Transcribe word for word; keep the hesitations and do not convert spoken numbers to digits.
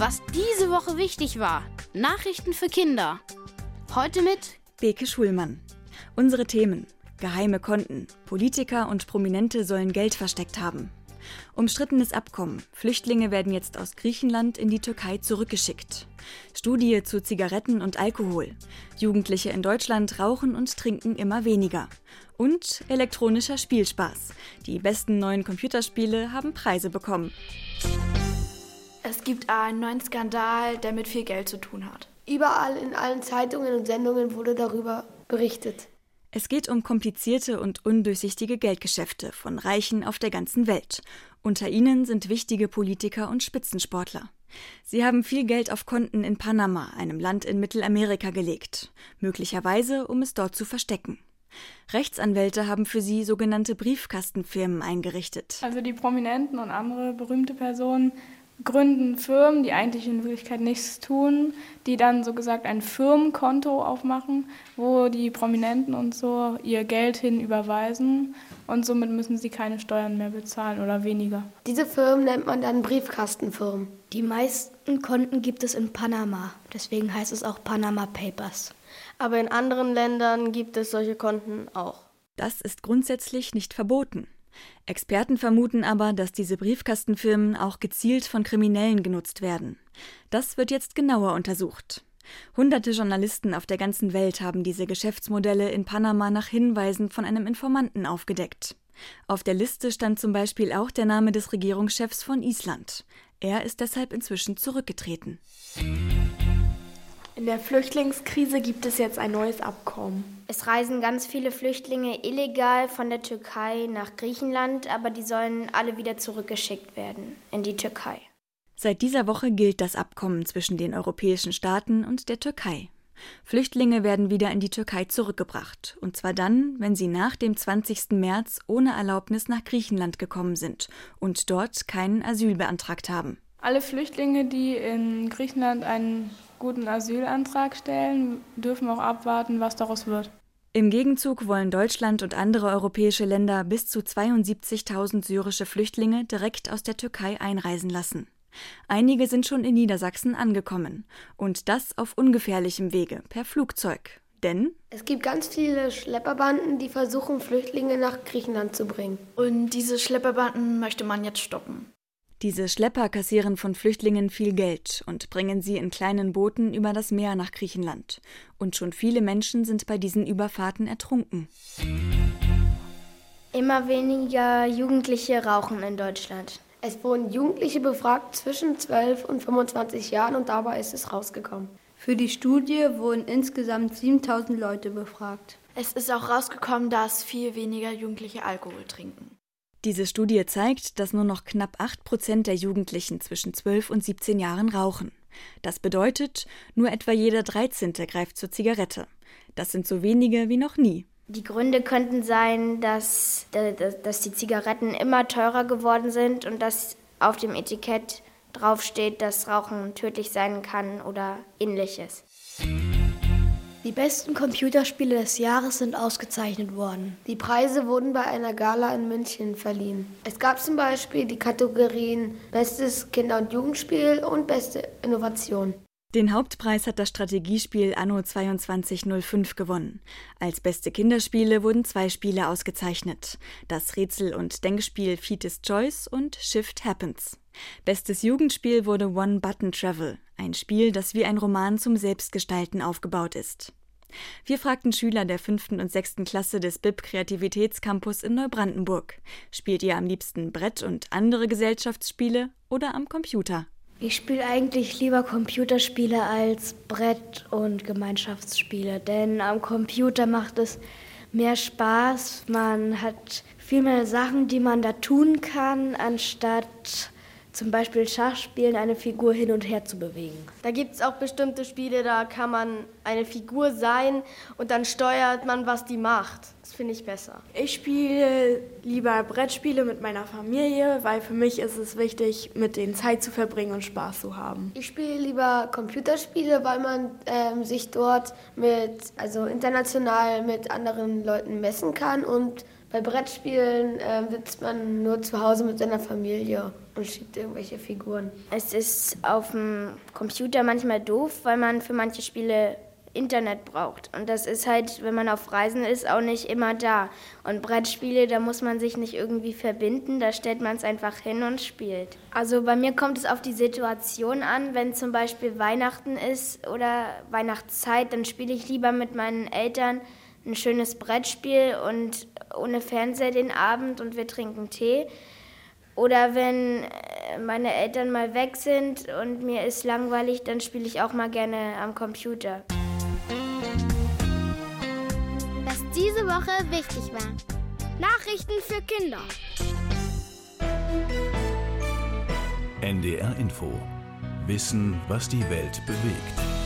Was diese Woche wichtig war. Nachrichten für Kinder. Heute mit Beke Schulmann. Unsere Themen: geheime Konten, Politiker und Prominente sollen Geld versteckt haben. Umstrittenes Abkommen. Flüchtlinge werden jetzt aus Griechenland in die Türkei zurückgeschickt. Studie zu Zigaretten und Alkohol. Jugendliche in Deutschland rauchen und trinken immer weniger. Und elektronischer Spielspaß. Die besten neuen Computerspiele haben Preise bekommen. Es gibt einen neuen Skandal, der mit viel Geld zu tun hat. Überall in allen Zeitungen und Sendungen wurde darüber berichtet. Es geht um komplizierte und undurchsichtige Geldgeschäfte von Reichen auf der ganzen Welt. Unter ihnen sind wichtige Politiker und Spitzensportler. Sie haben viel Geld auf Konten in Panama, einem Land in Mittelamerika, gelegt. Möglicherweise, um es dort zu verstecken. Rechtsanwälte haben für sie sogenannte Briefkastenfirmen eingerichtet. Also die Prominenten und andere berühmte Personen gründen Firmen, die eigentlich in Wirklichkeit nichts tun, die dann so gesagt ein Firmenkonto aufmachen, wo die Prominenten und so ihr Geld hin überweisen und somit müssen sie keine Steuern mehr bezahlen oder weniger. Diese Firmen nennt man dann Briefkastenfirmen. Die meisten Konten gibt es in Panama, deswegen heißt es auch Panama Papers. Aber in anderen Ländern gibt es solche Konten auch. Das ist grundsätzlich nicht verboten. Experten vermuten aber, dass diese Briefkastenfirmen auch gezielt von Kriminellen genutzt werden. Das wird jetzt genauer untersucht. Hunderte Journalisten auf der ganzen Welt haben diese Geschäftsmodelle in Panama nach Hinweisen von einem Informanten aufgedeckt. Auf der Liste stand zum Beispiel auch der Name des Regierungschefs von Island. Er ist deshalb inzwischen zurückgetreten. In der Flüchtlingskrise gibt es jetzt ein neues Abkommen. Es reisen ganz viele Flüchtlinge illegal von der Türkei nach Griechenland, aber die sollen alle wieder zurückgeschickt werden in die Türkei. Seit dieser Woche gilt das Abkommen zwischen den europäischen Staaten und der Türkei. Flüchtlinge werden wieder in die Türkei zurückgebracht, und zwar dann, wenn sie nach dem zwanzigsten März ohne Erlaubnis nach Griechenland gekommen sind und dort keinen Asyl beantragt haben. Alle Flüchtlinge, die in Griechenland einen guten Asylantrag stellen, dürfen auch abwarten, was daraus wird. Im Gegenzug wollen Deutschland und andere europäische Länder bis zu zweiundsiebzigtausend syrische Flüchtlinge direkt aus der Türkei einreisen lassen. Einige sind schon in Niedersachsen angekommen. Und das auf ungefährlichem Wege, per Flugzeug. Denn es gibt ganz viele Schlepperbanden, die versuchen, Flüchtlinge nach Griechenland zu bringen. Und diese Schlepperbanden möchte man jetzt stoppen. Diese Schlepper kassieren von Flüchtlingen viel Geld und bringen sie in kleinen Booten über das Meer nach Griechenland. Und schon viele Menschen sind bei diesen Überfahrten ertrunken. Immer weniger Jugendliche rauchen in Deutschland. Es wurden Jugendliche befragt zwischen zwölf und fünfundzwanzig Jahren und dabei ist es rausgekommen. Für die Studie wurden insgesamt siebentausend Leute befragt. Es ist auch rausgekommen, dass viel weniger Jugendliche Alkohol trinken. Diese Studie zeigt, dass nur noch knapp acht Prozent der Jugendlichen zwischen zwölf und siebzehn Jahren rauchen. Das bedeutet, nur etwa jeder dreizehnte greift zur Zigarette. Das sind so wenige wie noch nie. Die Gründe könnten sein, dass, dass die Zigaretten immer teurer geworden sind und dass auf dem Etikett draufsteht, dass Rauchen tödlich sein kann oder ähnliches. Die besten Computerspiele des Jahres sind ausgezeichnet worden. Die Preise wurden bei einer Gala in München verliehen. Es gab zum Beispiel die Kategorien Bestes Kinder- und Jugendspiel und Beste Innovation. Den Hauptpreis hat das Strategiespiel Anno zweiundzwanzig null fünf gewonnen. Als beste Kinderspiele wurden zwei Spiele ausgezeichnet. Das Rätsel- und Denkspiel Fetus Choice und Shift Happens. Bestes Jugendspiel wurde One Button Travel, ein Spiel, das wie ein Roman zum Selbstgestalten aufgebaut ist. Wir fragten Schüler der fünften und sechsten Klasse des B I P Kreativitätscampus in Neubrandenburg. Spielt ihr am liebsten Brett- und andere Gesellschaftsspiele oder am Computer? Ich spiele eigentlich lieber Computerspiele als Brett- und Gemeinschaftsspiele, denn am Computer macht es mehr Spaß. Man hat viel mehr Sachen, die man da tun kann, anstatt zum Beispiel Schachspielen, eine Figur hin und her zu bewegen. Da gibt es auch bestimmte Spiele, da kann man eine Figur sein und dann steuert man, was die macht. Das finde ich besser. Ich spiele lieber Brettspiele mit meiner Familie, weil für mich ist es wichtig, mit denen Zeit zu verbringen und Spaß zu haben. Ich spiele lieber Computerspiele, weil man ähm, sich dort mit, also international mit anderen Leuten messen kann und Bei Brettspielen äh, sitzt man nur zu Hause mit seiner Familie und schiebt irgendwelche Figuren. Es ist auf dem Computer manchmal doof, weil man für manche Spiele Internet braucht. Und das ist halt, wenn man auf Reisen ist, auch nicht immer da. Und Brettspiele, da muss man sich nicht irgendwie verbinden, da stellt man es einfach hin und spielt. Also bei mir kommt es auf die Situation an, wenn zum Beispiel Weihnachten ist oder Weihnachtszeit, dann spiele ich lieber mit meinen Eltern ein schönes Brettspiel und ohne Fernseher den Abend und wir trinken Tee. Oder wenn meine Eltern mal weg sind und mir ist langweilig, dann spiele ich auch mal gerne am Computer. Was diese Woche wichtig war. Nachrichten für Kinder. N D R Info. Wissen, was die Welt bewegt.